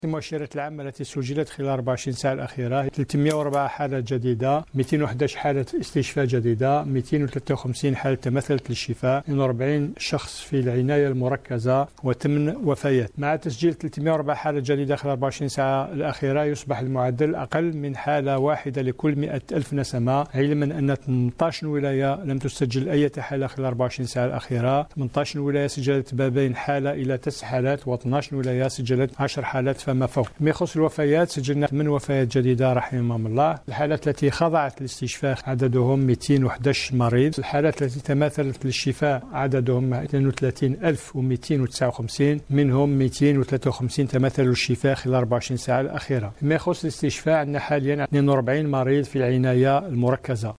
المؤشرات العامة التي سجلت خلال 24 ساعة الأخيرة 304 حالات جديدة، 211 حالة استشفاء جديدة، 253 حالة تمثلت للشفاء، 42 شخص في العناية المركزة و8 وفيات. مع تسجيل 304 حالة جديدة خلال 24 ساعة الأخيرة يصبح المعدل أقل من حالة واحدة لكل 100,000 نسمة، علما أن 18 ولاية لم تسجل أي حالة خلال 24 ساعة الأخيرة. 18 ولاية سجلت ما بين حالة إلى 9 حالات، و12 ولاية سجلت 10 حالات فما فوق. فيما يخص الوفيات سجلنا 8 وفيات جديدة رحمهم الله. الحالات التي خضعت للاستشفاء عددهم 211 مريض. الحالات التي تماثلت للشفاء عددهم 32,259، منهم 253 تماثلوا للشفاء خلال 24 ساعة الأخيرة. فيما يخص الاستشفاء عندنا حاليا 42 مريض في العناية المركزة.